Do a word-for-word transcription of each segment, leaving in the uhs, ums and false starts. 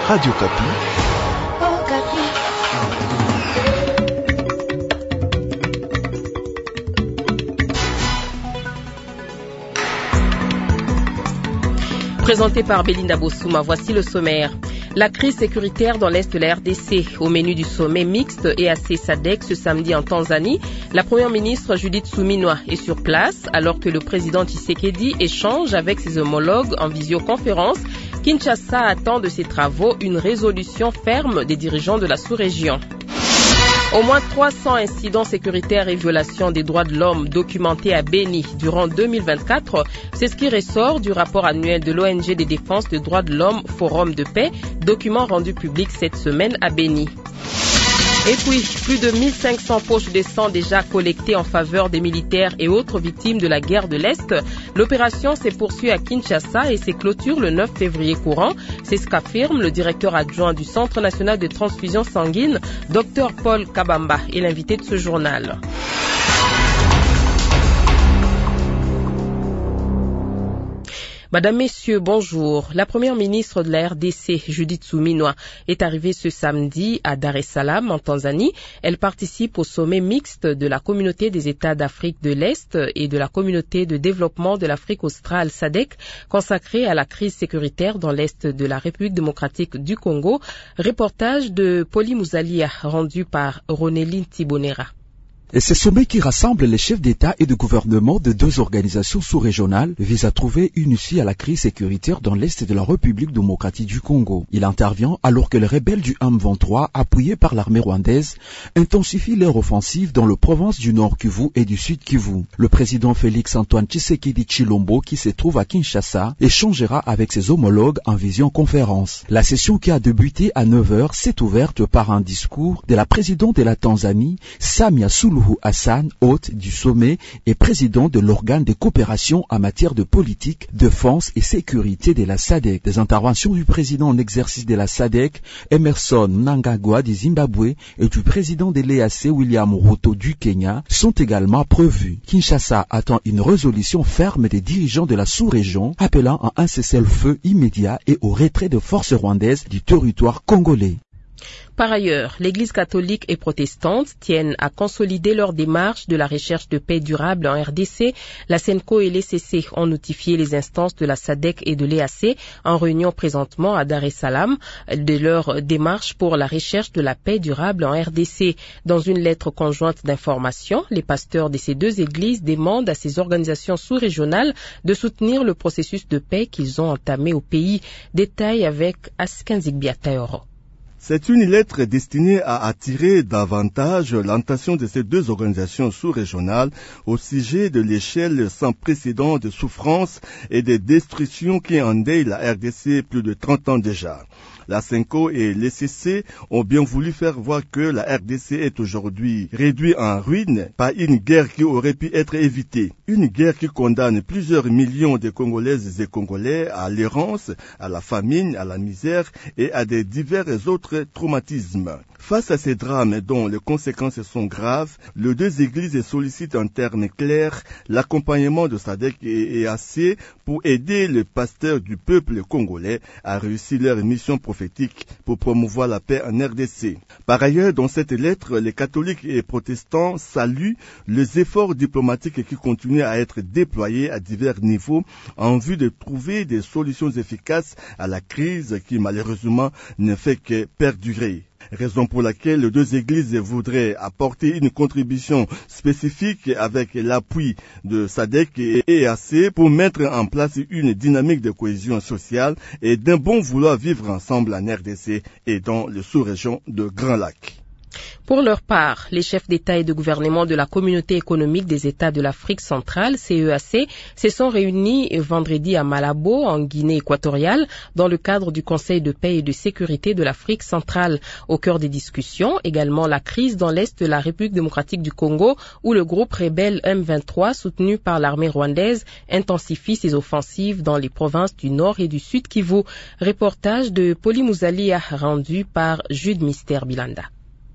Radio Kapi. Oh, Kapi. Présenté par Belinda Bossouma, voici le sommaire. La crise sécuritaire dans l'Est de la R D C. Au menu du sommet mixte E A C SADC ce samedi en Tanzanie, la première ministre Judith Suminwa est sur place alors que le président Tshisekedi échange avec ses homologues en visioconférence. Kinshasa attend de ses travaux une résolution ferme des dirigeants de la sous-région. Au moins trois cents incidents sécuritaires et violations des droits de l'homme documentés à Béni durant deux mille vingt-quatre. C'est ce qui ressort du rapport annuel de l'O N G de défense des droits de l'homme Forum de paix, document rendu public cette semaine à Béni. Et puis, plus de mille cinq cents poches de sang déjà collectées en faveur des militaires et autres victimes de la guerre de l'Est. L'opération s'est poursuivie à Kinshasa et s'est clôture le neuf février courant. C'est ce qu'affirme le directeur adjoint du Centre national de transfusion sanguine, Dr Paul Kabamba, et l'invité de ce journal. Madame, Messieurs, bonjour. La première ministre de la R D C, Judith Suminwa, est arrivée ce samedi à Dar es Salaam, en Tanzanie. Elle participe au sommet mixte de la communauté des États d'Afrique de l'Est et de la communauté de développement de l'Afrique australe SADC, consacré à la crise sécuritaire dans l'Est de la République démocratique du Congo. Reportage de Poli Muzalia, rendu par Ronéline Thibonera. Et ce sommet qui rassemble les chefs d'État et de gouvernement de deux organisations sous-régionales vise à trouver une issue à la crise sécuritaire dans l'Est de la République démocratique du Congo. Il intervient alors que les rebelles du M vingt-trois, appuyés par l'armée rwandaise, intensifient leur offensive dans les provinces du Nord Kivu et du Sud Kivu. Le président Félix Antoine Tshisekedi Tshilombo, qui se trouve à Kinshasa, échangera avec ses homologues en visioconférence. La session qui a débuté à neuf heures s'est ouverte par un discours de la présidente de la Tanzanie, Samia Suluhu Hassan, hôte du sommet et président de l'organe de coopération en matière de politique, défense et sécurité de la SADC. Des interventions du président en exercice de la SADC, Emerson Mnangagwa du Zimbabwe, et du président de l'E A C, William Ruto du Kenya, sont également prévues. Kinshasa attend une résolution ferme des dirigeants de la sous-région appelant à un cessez-le-feu immédiat et au retrait de forces rwandaises du territoire congolais. Par ailleurs, l'Église catholique et protestante tiennent à consolider leur démarche de la recherche de paix durable en R D C. La SENCO et l'E C C ont notifié les instances de la SADC et de l'E A C en réunion présentement à Dar es Salaam de leur démarche pour la recherche de la paix durable en R D C. Dans une lettre conjointe d'information, les pasteurs de ces deux églises demandent à ces organisations sous-régionales de soutenir le processus de paix qu'ils ont entamé au pays. Détail avec Askanzigbia Taoro. C'est une lettre destinée à attirer davantage l'attention de ces deux organisations sous-régionales au sujet de l'échelle sans précédent de souffrance et de destruction qui endeuille la R D C plus de trente ans déjà. La SENCO et l'E C C ont bien voulu faire voir que la R D C est aujourd'hui réduite en ruine par une guerre qui aurait pu être évitée. Une guerre qui condamne plusieurs millions de Congolaises et Congolais à l'errance, à la famine, à la misère et à des divers autres traumatismes. Face à ces drames dont les conséquences sont graves, les deux églises sollicitent en termes clairs l'accompagnement de SADC et E A C pour aider les pasteurs du peuple congolais à réussir leur mission prophétique pour promouvoir la paix en R D C. Par ailleurs, dans cette lettre, les catholiques et protestants saluent les efforts diplomatiques qui continuent à être déployés à divers niveaux en vue de trouver des solutions efficaces à la crise qui malheureusement ne fait que perdurer. Raison pour laquelle les deux églises voudraient apporter une contribution spécifique avec l'appui de SADC et E A C pour mettre en place une dynamique de cohésion sociale et d'un bon vouloir vivre ensemble en R D C et dans les sous-régions de Grand Lac. Pour leur part, les chefs d'État et de gouvernement de la Communauté économique des États de l'Afrique centrale, C E A C, se sont réunis vendredi à Malabo, en Guinée équatoriale, dans le cadre du Conseil de paix et de sécurité de l'Afrique centrale. Au cœur des discussions, également la crise dans l'Est de la République démocratique du Congo, où le groupe rebelle M vingt-trois, soutenu par l'armée rwandaise, intensifie ses offensives dans les provinces du Nord et du Sud Kivu. Reportage de Poli Muzalia rendu par Jude Mister Bilanda.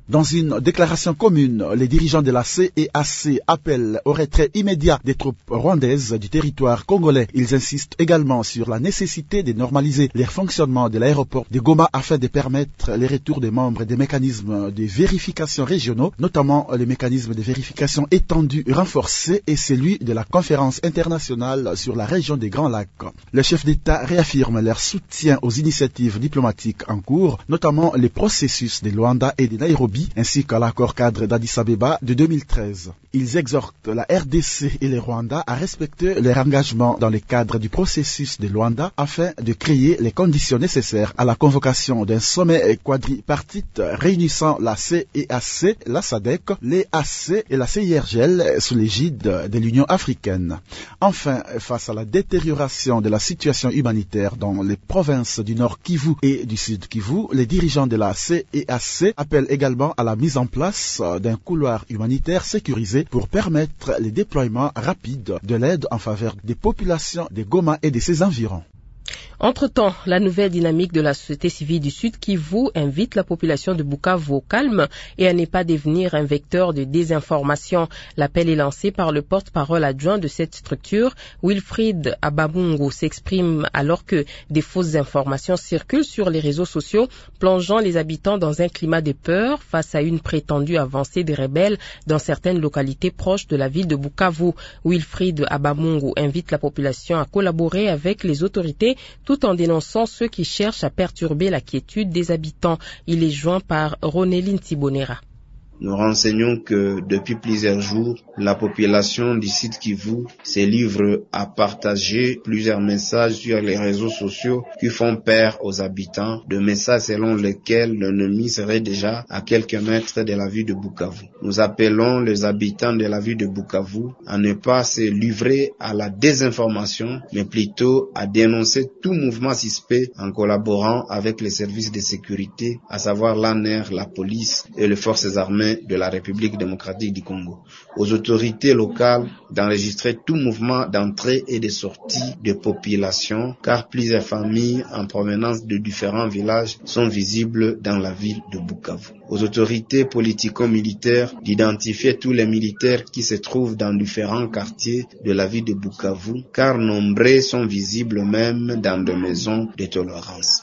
Dans une déclaration commune, les dirigeants de la C E A C appellent au retrait immédiat des troupes rwandaises du territoire congolais. Ils insistent également sur la nécessité de normaliser le fonctionnement de l'aéroport de Goma afin de permettre les retours des membres des mécanismes de vérification régionaux, notamment les mécanismes de vérification étendus renforcés et celui de la conférence internationale sur la région des Grands Lacs. Les chefs d'État réaffirment leur soutien aux initiatives diplomatiques en cours, notamment les processus de Luanda et de Nairobi, ainsi qu'à l'accord cadre d'Addis Abeba de deux mille treize. Ils exhortent la R D C et le Rwanda à respecter leur engagement dans le cadre du processus de Luanda afin de créer les conditions nécessaires à la convocation d'un sommet quadripartite réunissant la C E A C, la S A D C, les A C et la C I R G L sous l'égide de l'Union africaine. Enfin, face à la détérioration de la situation humanitaire dans les provinces du Nord Kivu et du Sud Kivu, les dirigeants de la C E A C appellent également à la mise en place d'un couloir humanitaire sécurisé pour permettre le déploiement rapide de l'aide en faveur des populations de Goma et de ses environs. Entre-temps, la nouvelle dynamique de la société civile du Sud Kivu invite la population de Bukavu au calme et à ne pas devenir un vecteur de désinformation. L'appel est lancé par le porte-parole adjoint de cette structure. Wilfried Abamungu s'exprime alors que des fausses informations circulent sur les réseaux sociaux, plongeant les habitants dans un climat de peur face à une prétendue avancée des rebelles dans certaines localités proches de la ville de Bukavu. Wilfried Abamungu invite la population à collaborer avec les autorités tout en dénonçant ceux qui cherchent à perturber la quiétude des habitants. Il est joint par Ronéline Tibonera. Nous renseignons que depuis plusieurs jours, la population du site Kivu se livre à partager plusieurs messages sur les réseaux sociaux qui font peur aux habitants, de messages selon lesquels l'ennemi serait déjà à quelques mètres de la ville de Bukavu. Nous appelons les habitants de la ville de Bukavu à ne pas se livrer à la désinformation, mais plutôt à dénoncer tout mouvement suspect en collaborant avec les services de sécurité, à savoir l'A N R, la police et les forces armées de la République démocratique du Congo. Aux autorités locales d'enregistrer tout mouvement d'entrée et de sortie de population, car plusieurs familles en provenance de différents villages sont visibles dans la ville de Bukavu. Aux autorités politico-militaires d'identifier tous les militaires qui se trouvent dans différents quartiers de la ville de Bukavu, car nombreux sont visibles même dans des maisons de tolérance.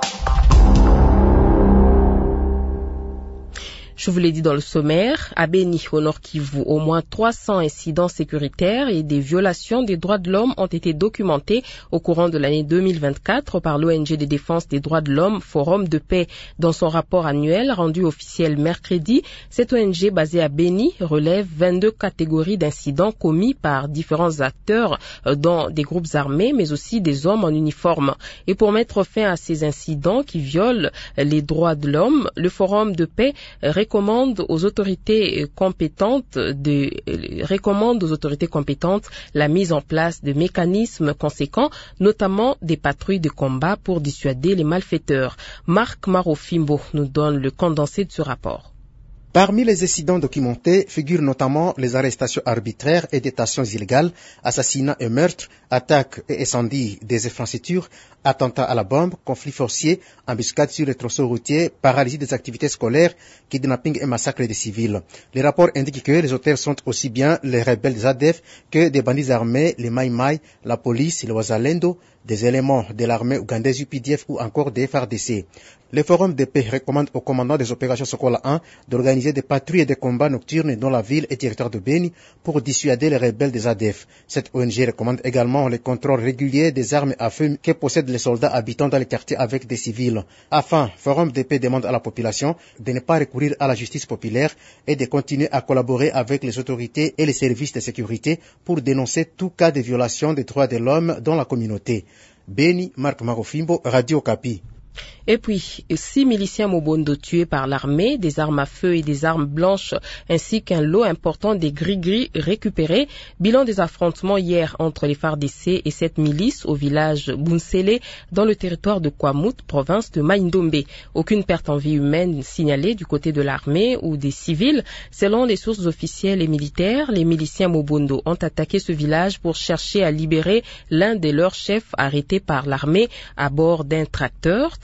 Je vous l'ai dit dans le sommaire, à Beni, au Nord Kivu, au moins trois cents incidents sécuritaires et des violations des droits de l'homme ont été documentés au courant de l'année deux mille vingt-quatre par l'O N G de défense des droits de l'homme Forum de paix. Dans son rapport annuel rendu officiel mercredi, cette O N G basée à Beni relève vingt-deux catégories d'incidents commis par différents acteurs dans des groupes armés, mais aussi des hommes en uniforme. Et pour mettre fin à ces incidents qui violent les droits de l'homme, le Forum de paix recommande aux autorités compétentes de recommande aux autorités compétentes la mise en place de mécanismes conséquents, notamment des patrouilles de combat pour dissuader les malfaiteurs. Marc Marofimbo nous donne le condensé de ce rapport. Parmi les incidents documentés figurent notamment les arrestations arbitraires et détentions illégales, assassinats et meurtres, attaques et incendies des infrastructures, attentats à la bombe, conflits forciers, embuscades sur les tronçons routiers, paralysie des activités scolaires, kidnapping et massacres des civils. Les rapports indiquent que les auteurs sont aussi bien les rebelles des A D F que des bandits armés, les Mai Mai, la police, le Wazalendo, des éléments de l'armée ougandaise U P D F ou encore des F A R D C. Le Forum de paix recommande au commandant des opérations Sokola un d'organiser des patrouilles et des combats nocturnes dans la ville et territoire de Beni pour dissuader les rebelles des A D F. Cette O N G recommande également le contrôle régulier des armes à feu que possèdent les soldats habitant dans les quartiers avec des civils. Enfin, Forum de paix demande à la population de ne pas recourir à la justice populaire et de continuer à collaborer avec les autorités et les services de sécurité pour dénoncer tout cas de violation des droits de l'homme dans la communauté. Beni, Marc Marofimbo, Radio Okapi. Et puis, six miliciens Mobondo tués par l'armée, des armes à feu et des armes blanches, ainsi qu'un lot important des gris-gris récupérés. Bilan des affrontements hier entre les F A R D C et cette milice au village Bunsele, dans le territoire de Kwamut, province de Maïndombe. Aucune perte en vie humaine signalée du côté de l'armée ou des civils. Selon les sources officielles et militaires, les miliciens Mobondo ont attaqué ce village pour chercher à libérer l'un de leurs chefs arrêtés par l'armée à bord d'un tracteur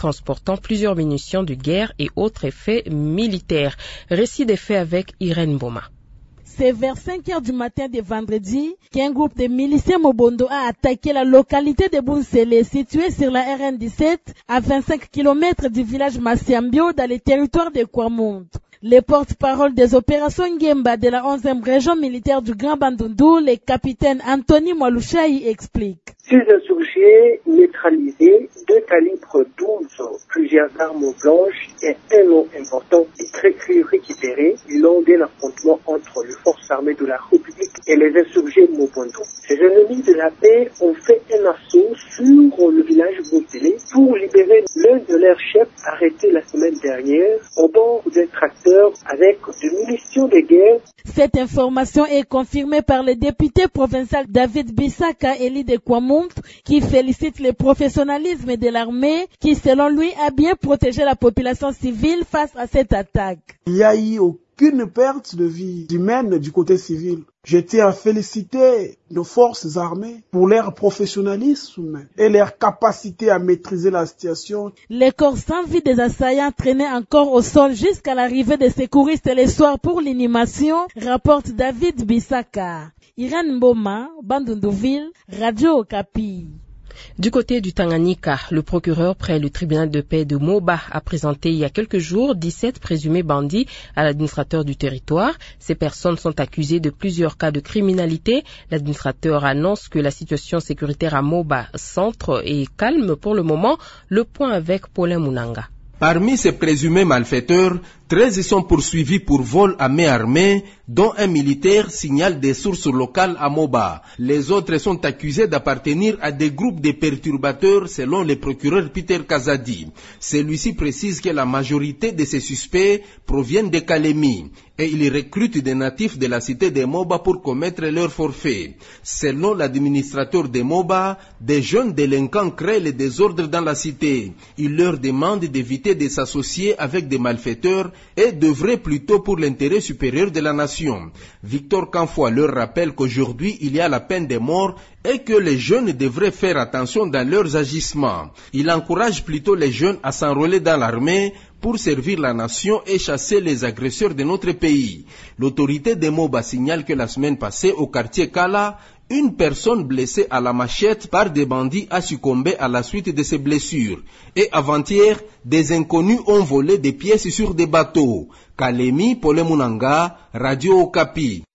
transportant plusieurs munitions de guerre et autres effets militaires. Récit des faits avec Irène Boma. C'est vers cinq heures du matin de vendredi qu'un groupe de miliciens Mobondo a attaqué la localité de Bunsele, située sur la R N dix-sept, à vingt-cinq kilomètres du village Massiambio, dans les territoires de Kwamound. Le porte-parole des opérations Ngemba de la onzième région militaire du Grand Bandundu, le capitaine Anthony Mwalushayi, explique. Ces insurgés neutralisés, deux calibres douze, plusieurs armes blanches et un lot important et très cru récupéré lors d'un affrontement entre les forces armées de la République et les insurgés Mobondo. Ces ennemis de la paix ont fait un assaut sur le village Boutélé pour libérer l'un de leurs chefs arrêté la semaine dernière au bord d'un tracteur avec des munitions de guerre. Cette information est confirmée par le député provincial David Bissaka, élu de Kwamound, qui félicite le professionnalisme de l'armée qui, selon lui, a bien protégé la population civile face à cette attaque. Il n'y a eu aucune perte de vie humaine du côté civil. Je tiens à féliciter nos forces armées pour leur professionnalisme et leur capacité à maîtriser la situation. Les corps sans vie des assaillants traînaient encore au sol jusqu'à l'arrivée des secouristes le soir pour l'inhumation, rapporte David Bissaka. Irène Boma, Bandundouville, Radio Okapi. Du côté du Tanganyika, le procureur près le tribunal de paix de Moba a présenté il y a quelques jours dix-sept présumés bandits à l'administrateur du territoire. Ces personnes sont accusées de plusieurs cas de criminalité. L'administrateur annonce que la situation sécuritaire à Moba Centre est calme pour le moment. Le point avec Paulin Munanga. Parmi ces présumés malfaiteurs, treize sont poursuivis pour vol à main armée, dont un militaire signale des sources locales à Moba. Les autres sont accusés d'appartenir à des groupes de perturbateurs selon le procureur Peter Kazadi. Celui-ci précise que la majorité de ces suspects proviennent de Kalemi et ils recrutent des natifs de la cité de Moba pour commettre leurs forfaits. Selon l'administrateur de Moba, des jeunes délinquants créent le désordre dans la cité. Il leur demande d'éviter de s'associer avec des malfaiteurs et d'œuvrer plutôt pour l'intérêt supérieur de la nation. Victor Kanfoua leur rappelle qu'aujourd'hui il y a la peine de mort et que les jeunes devraient faire attention dans leurs agissements. Il encourage plutôt les jeunes à s'enrôler dans l'armée pour servir la nation et chasser les agresseurs de notre pays. L'autorité de Moba signale que la semaine passée au quartier Kala, une personne blessée à la machette par des bandits a succombé à la suite de ses blessures. Et avant-hier, des inconnus ont volé des pièces sur des bateaux. Kalemi, Pole Munanga, Radio Okapi.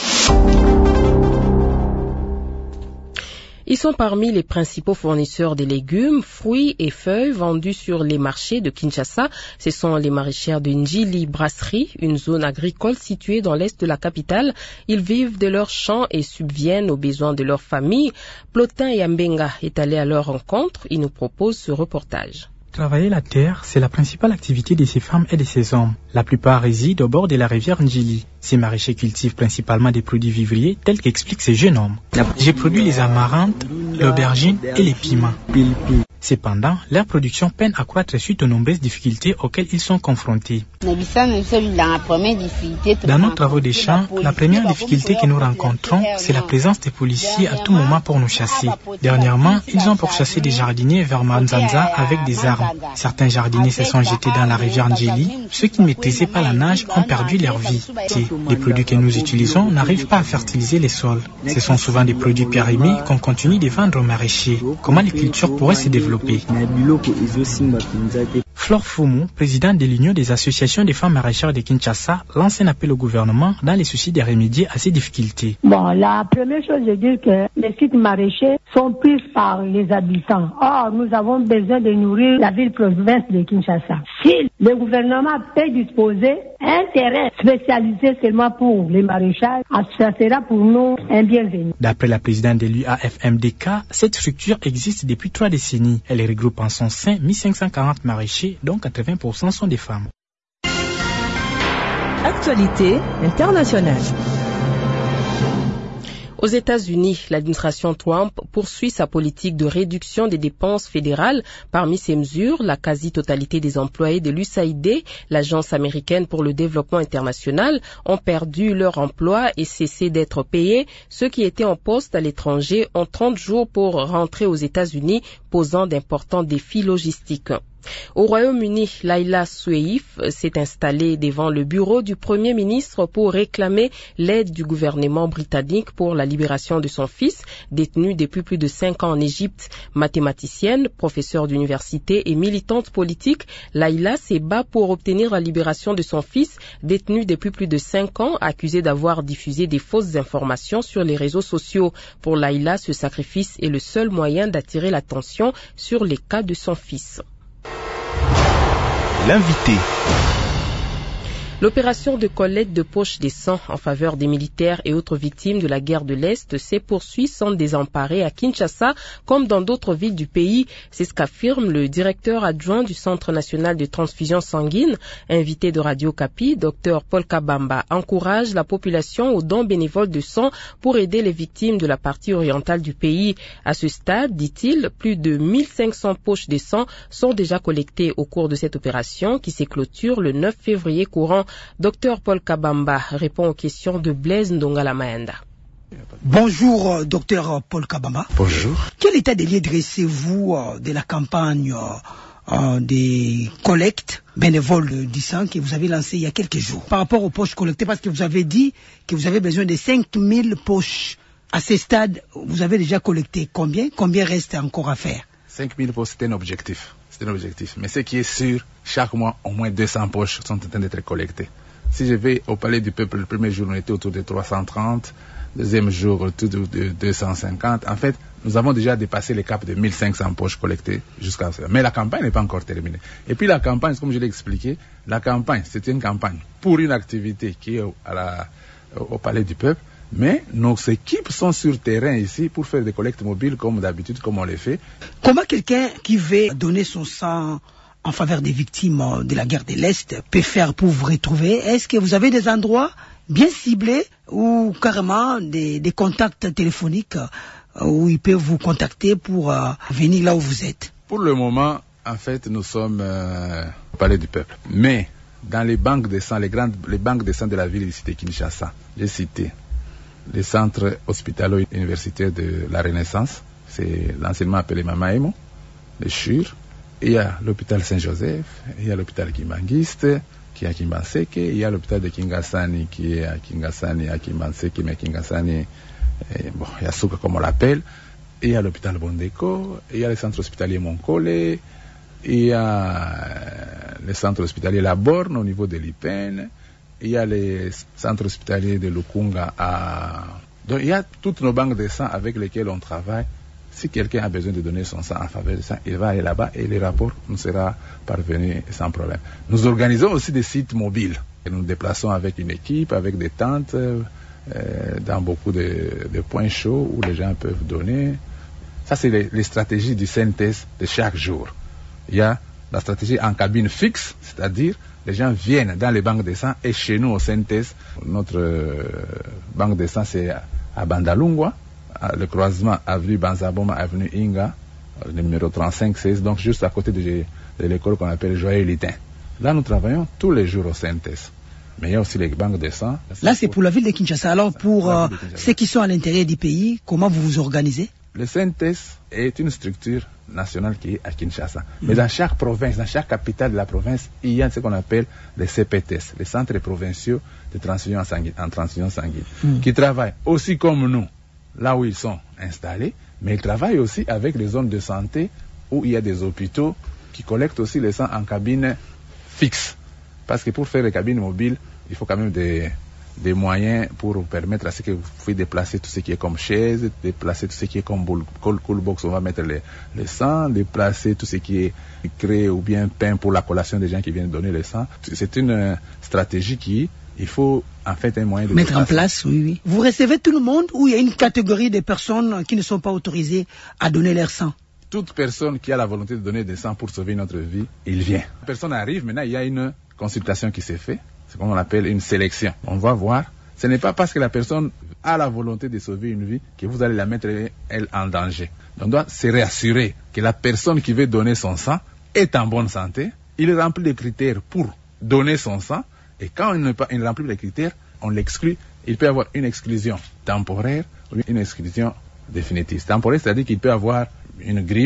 Ils sont parmi les principaux fournisseurs de légumes, fruits et feuilles vendus sur les marchés de Kinshasa. Ce sont les maraîchères de Njili Brasserie, une zone agricole située dans l'est de la capitale. Ils vivent de leurs champs et subviennent aux besoins de leur famille. Plotin Yambenga est allé à leur rencontre. Il nous propose ce reportage. Travailler la terre, c'est la principale activité de ces femmes et de ces hommes. La plupart résident au bord de la rivière Njili. Ces maraîchers cultivent principalement des produits vivriers tels qu'explique ce jeune homme. J'ai produit les amarantes, l'aubergine et les piments. Cependant, leur production peine à croître suite aux nombreuses difficultés auxquelles ils sont confrontés. Dans nos travaux des champs, la première difficulté que nous rencontrons, c'est la présence des policiers à tout moment pour nous chasser. Dernièrement, ils ont pourchassé des jardiniers vers Manzanza avec des armes. Certains jardiniers se sont jetés dans la rivière Njili. Ceux qui ne maîtrisaient pas la nage ont perdu leur vie. Les produits que nous utilisons n'arrivent pas à fertiliser les sols. Ce sont souvent des produits périmés qu'on continue de vendre aux maraîchers. Comment les cultures pourraient se développer? Flore Fumu, présidente de l'Union des associations des femmes maraîchères de Kinshasa, lance un appel au gouvernement dans les soucis de remédier à ces difficultés. Bon, la première chose, je dis que les sites maraîchers sont pris par les habitants. Or, nous avons besoin de nourrir la ville-province de Kinshasa. Si le gouvernement peut disposer un terrain spécialisé seulement pour les maraîchages, ça sera pour nous un bienvenu. D'après la présidente de l'U A F M D K, cette structure existe depuis trois décennies. Elle regroupe en son sein mille cinq cent quarante maraîchers, dont quatre-vingts pour cent sont des femmes. Actualité internationale. Aux États-Unis, l'administration Trump poursuit sa politique de réduction des dépenses fédérales. Parmi ces mesures, la quasi-totalité des employés de l'U S A I D, l'Agence américaine pour le développement international, ont perdu leur emploi et cessé d'être payés. Ceux qui étaient en poste à l'étranger ont trente jours pour rentrer aux États-Unis, posant d'importants défis logistiques. Au Royaume-Uni, Laila Soueif s'est installée devant le bureau du Premier ministre pour réclamer l'aide du gouvernement britannique pour la libération de son fils, détenu depuis plus de cinq ans en Égypte. Mathématicienne, professeure d'université et militante politique, Laila se bat pour obtenir la libération de son fils, détenu depuis plus de cinq ans, accusé d'avoir diffusé des fausses informations sur les réseaux sociaux. Pour Laila, ce sacrifice est le seul moyen d'attirer l'attention sur les cas de son fils. L'invité. L'opération de collecte de poches de sang en faveur des militaires et autres victimes de la guerre de l'Est s'est poursuivie sans désemparer à Kinshasa comme dans d'autres villes du pays. C'est ce qu'affirme le directeur adjoint du Centre national de transfusion sanguine. Invité de Radio Kapi, Dr Paul Kabamba encourage la population aux dons bénévoles de sang pour aider les victimes de la partie orientale du pays. À ce stade, dit-il, plus de mille cinq cents poches de sang sont déjà collectées au cours de cette opération qui se clôture le neuf février courant. Docteur Paul Kabamba répond aux questions de Blaise Ndongala Maenda. Bonjour, docteur Paul Kabamba. Bonjour. Quel état des lieux dressez-vous de la campagne euh, des collectes bénévoles du sang que vous avez lancée il y a quelques jours par rapport aux poches collectées, parce que vous avez dit que vous avez besoin de cinq mille poches. À ce stade, vous avez déjà collecté combien? Combien reste encore à faire? cinq mille poches, c'est un objectif. C'est un objectif. Mais ce qui est sûr, chaque mois, au moins deux cents poches sont en train d'être collectées. Si je vais au Palais du Peuple, le premier jour, on était autour de trois cent trente. Le deuxième jour, autour de deux cent cinquante. En fait, nous avons déjà dépassé le cap de mille cinq cents poches collectées jusqu'à ce. Mais la campagne n'est pas encore terminée. Et puis la campagne, comme je l'ai expliqué, la campagne, c'est une campagne pour une activité qui est à la, au Palais du Peuple. Mais nos équipes sont sur terrain ici pour faire des collectes mobiles comme d'habitude, comme on les fait. Comment quelqu'un qui veut donner son sang en faveur des victimes de la guerre de l'Est peut faire pour vous retrouver? Est-ce que vous avez des endroits bien ciblés ou carrément des, des contacts téléphoniques où ils peuvent vous contacter pour euh, venir là où vous êtes? Pour le moment, en fait, nous sommes euh, au Palais du Peuple. Mais dans les banques de sang, les grandes les banques de sang de la ville ici de Kinshasa, j'ai cité le centre hospitalo-universitaire de la Renaissance, c'est l'anciennement appelé Mamaemo, le C H U R. Il y a l'hôpital Saint-Joseph, il y a l'hôpital Kimbangiste, qui est à Kimbanseke, il y a l'hôpital de Kingasani, qui est à Kingasani, à Kimbanseke, mais Kingasani, et bon, il y a Souka comme on l'appelle, il y a l'hôpital Bondeko, il y a le centre hospitalier Monkole, il y a le centre hospitalier La Borne au niveau de l'Ipen, il y a les centres hospitaliers de Lukunga à... Donc il y a toutes nos banques de sang avec lesquelles on travaille. Si quelqu'un a besoin de donner son sang en faveur de ça, il va aller là-bas et les rapports nous seront parvenus sans problème. Nous organisons aussi des sites mobiles. Et nous nous déplaçons avec une équipe, avec des tentes, euh, dans beaucoup de, de points chauds où les gens peuvent donner. Ça, c'est les, les stratégies du C N T S de chaque jour. Il y a la stratégie en cabine fixe, c'est-à-dire les gens viennent dans les banques de sang et chez nous au C N T S, notre euh, banque de sang c'est à, à Bandalungwa, à, le croisement avenue Banzaboma, avenue Inga, le numéro trente-cinq seize, donc juste à côté de, de l'école qu'on appelle Joyeux-Litin. Là nous travaillons tous les jours au C N T S. Mais il y a aussi les banques de sang. Là c'est pour la ville de Kinshasa. Alors pour euh, ceux qui sont à l'intérieur du pays, comment vous vous organisez? Le C N T S est une structure nationale qui est à Kinshasa. Mmh. Mais dans chaque province, dans chaque capitale de la province, il y a ce qu'on appelle les C P T S, les centres provinciaux de transfusion sanguine, en transfusion sanguine, mmh. qui travaillent aussi comme nous, là où ils sont installés, mais ils travaillent aussi avec les zones de santé où il y a des hôpitaux qui collectent aussi les sangs en cabine fixe. Parce que pour faire les cabines mobiles, il faut quand même des... des moyens pour permettre à ce que vous pouvez déplacer tout ce qui est comme chaise, déplacer tout ce qui est comme cool, cool box, on va mettre les, les sangs, déplacer tout ce qui est créé ou bien peint pour la collation des gens qui viennent donner le sang. C'est une euh, stratégie qui, il faut en fait un moyen de mettre en place, oui, oui. Vous recevez tout le monde ou il y a une catégorie de personnes qui ne sont pas autorisées à donner leur sang? Toute personne qui a la volonté de donner des sangs pour sauver notre vie, il vient. La personne arrive, maintenant il y a une consultation qui s'est faite. C'est comme on appelle une sélection. On va voir. Ce n'est pas parce que la personne a la volonté de sauver une vie que vous allez la mettre, elle, en danger. On doit se réassurer que la personne qui veut donner son sang est en bonne santé. Il remplit les critères pour donner son sang. Et quand il ne pas, il remplit les critères, on l'exclut. Il peut avoir une exclusion temporaire ou une exclusion définitive. Temporaire, c'est-à-dire qu'il peut avoir une grippe,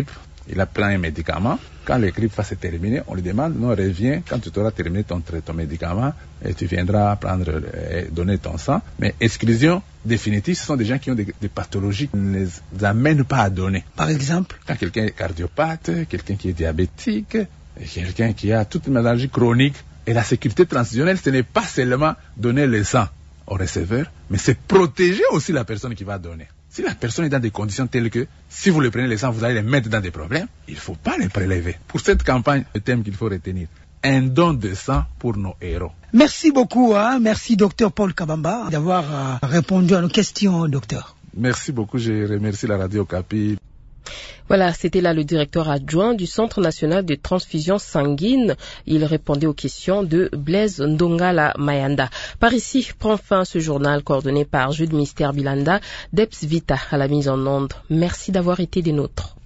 il a plein un médicament. Quand le grippe va se terminer, on lui demande, non, reviens, quand tu auras terminé ton, ton médicament, et tu viendras prendre, et donner ton sang. Mais exclusion définitive, ce sont des gens qui ont des, des pathologies qui ne les amènent pas à donner. Par exemple? Quand quelqu'un est cardiopathe, quelqu'un qui est diabétique, et quelqu'un qui a toute une maladie chronique. Et la sécurité transitionnelle, ce n'est pas seulement donner le sang au receveur, mais c'est protéger aussi la personne qui va donner. Si la personne est dans des conditions telles que, si vous le prenez le sang, vous allez les mettre dans des problèmes, il ne faut pas les prélever. Pour cette campagne, le thème qu'il faut retenir, un don de sang pour nos héros. Merci beaucoup, hein? Merci docteur Paul Kabamba d'avoir euh, répondu à nos questions, docteur. Merci beaucoup, je remercie la Radio Okapi. Voilà, c'était là le directeur adjoint du Centre national de transfusion sanguine. Il répondait aux questions de Blaise Ndongala Mayanda. Par ici, prend fin ce journal coordonné par Jude Mister Bilanda, Deps Vita à la mise en onde. Merci d'avoir été des nôtres.